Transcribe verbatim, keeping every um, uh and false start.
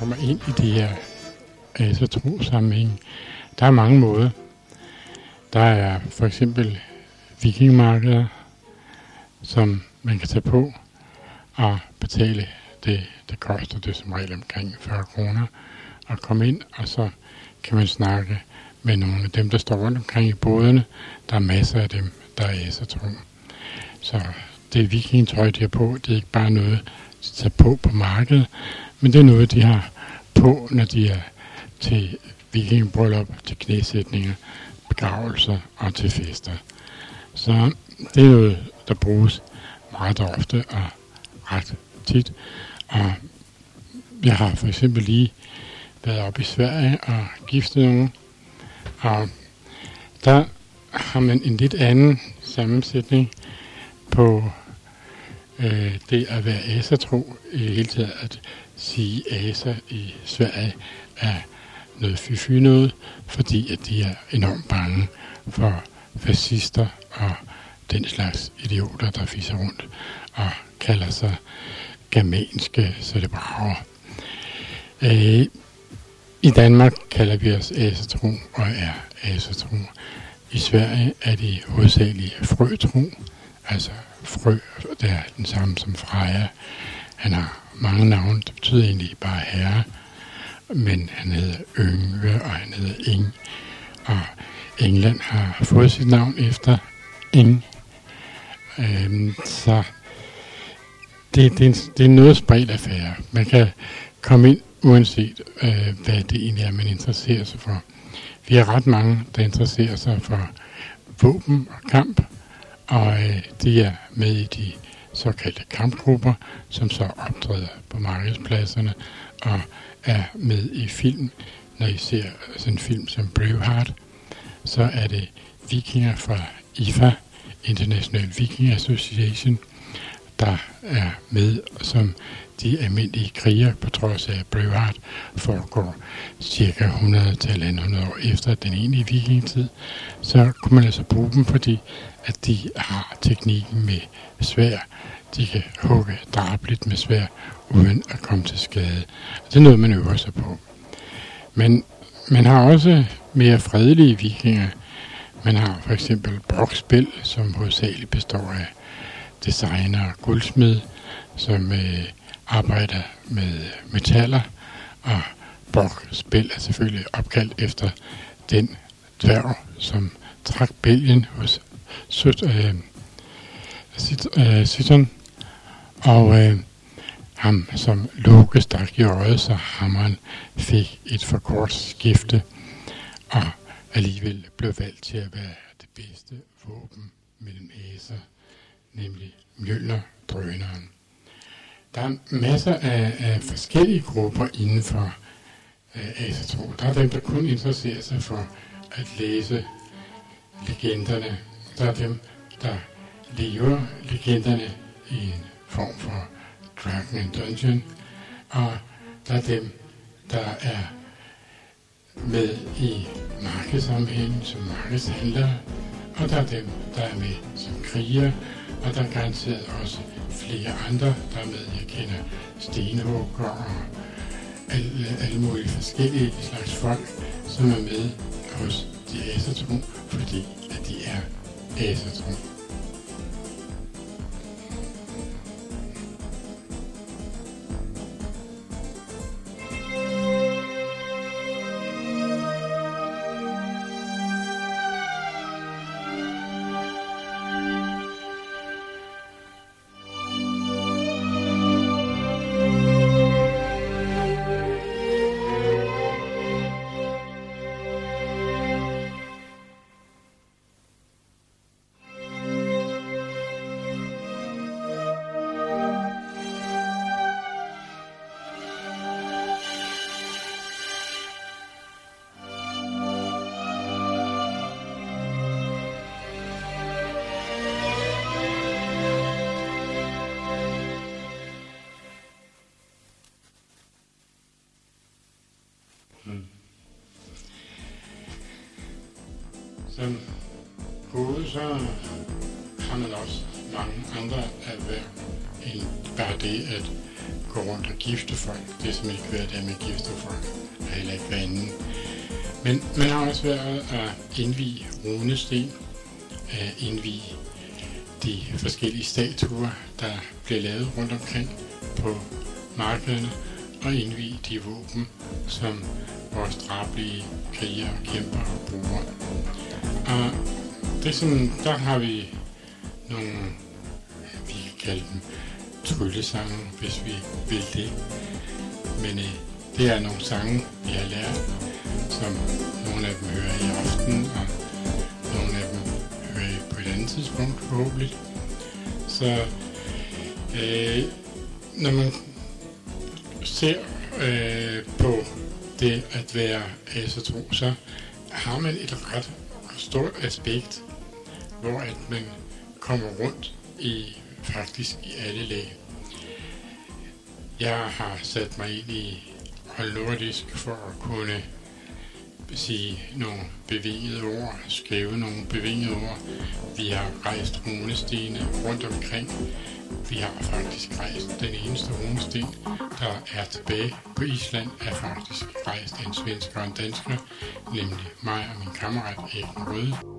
kommer ind i de her asatrosammenhæng. Der er mange måder. Der er for eksempel vikingmarkeder, som man kan tage på og betale. Det, det koster det som regel omkring fyrre kroner at komme ind, og så kan man snakke med nogle af dem, der står rundt omkring i bådene. Der er masser af dem, der er asatro. Så det vikingetøj, de har på, det er ikke bare noget, de tager på på markedet, men det er noget, de har på, når de er til vikingebryllup, til knæsætninger, begravelser og til fester. Så det er noget, der bruges meget ofte og ret tit. Og jeg har for eksempel lige været oppe i Sverige og giftet nogen, og der har man en lidt anden sammensætning på øh, det at være asatro. I det hele taget at sige asa i Sverige er noget fy-fy noget, fordi at de er enormt bange for fascister og den slags idioter, der fiser rundt og kalder sig germanske cerebraver. Øh, I Danmark kalder vi os asatro og er asatro. I Sverige er de hovedsageligt frøtro, altså frø, det er den samme som Freja. Han har mange navne, det betyder egentlig bare herre, men han hedder Yngve, og han hedder Ing. Og England har fået sit navn efter Ing. Øhm, så det, det, er en, det er en noget spredt affære. Man kan komme ind uanset øh, hvad det egentlig er, man interesserer sig for. Vi har ret mange, der interesserer sig for våben og kamp, og øh, de er med i de såkaldte kampgrupper, som så optræder på markedspladserne og er med i film. Når I ser sådan en film som Braveheart, så er det vikinger fra I F A, International Viking Association, der er med som de almindelige krigere, på trods af Braveheart foregår cirka hundrede til hundrede år efter den egentlige vikingetid. Så kunne man altså bruge dem, fordi at de har teknikken med sværd. De kan hugge drabeligt med sværd, uden at komme til skade. Det er noget, man øver sig på. Men man har også mere fredelige vikinger. Man har for eksempel brokspil, som hovedsageligt består af designer og guldsmed, som øh, arbejder med metaller, og brokspil er selvfølgelig opkaldt efter den dværg, som trak bælgen hos Sitton, og øh, ham som Loke stak i øjet, så hammeren fik et for kort skifte, og alligevel blev valgt til at være det bedste våben mellem aser, nemlig Mjølner-drøneren. Der er masser af, af forskellige grupper inden for øh, asatro. Der er dem, der kun interesserer sig for at læse legenderne. Der er dem, der lever legenderne i en form for Dragon and Dungeon. Og der er dem, der er med i markedssammenhæng som markedshandlere. Og der er dem, der er med som krigere. Og der er garanteret også flere andre, der er med. Jeg kender stenhugger og alle, alle mulige forskellige slags folk, som er med hos de asatro, fordi at de er asatro. Som hoved, så har man også mange andre erhverv end bare det at gå rundt og gifte folk. Det er simpelthen ikke været der med gifte folk, og heller ikke anden. Men man har også været at indvige runesten, at indvige de forskellige statuer, der bliver lavet rundt omkring på markederne, og indvige de våben, som vores drabelige krigere kæmper og bruger. Og det er sådan, der har vi nogle, vi kan kalde dem tryllesange, hvis vi vil det. Men øh, det er nogle sange, vi har lært, som nogle af dem hører i aften, og nogle af dem hører I på et andet tidspunkt forhåbentlig. Så øh, når man ser øh, på det at være asertro, så har man et ret stort aspekt, hvor at man kommer rundt i faktisk i alle lag. Jeg har sat mig ind i oldnordisk for at kunne sige nogle bevingede ord, skrive nogle bevingede ord. Vi har rejst runestene rundt omkring. Vi har faktisk rejst den eneste runesten, der er tilbage på Island, er faktisk rejst en svensker og en dansker, nemlig mig og min kammerat Erik Røde.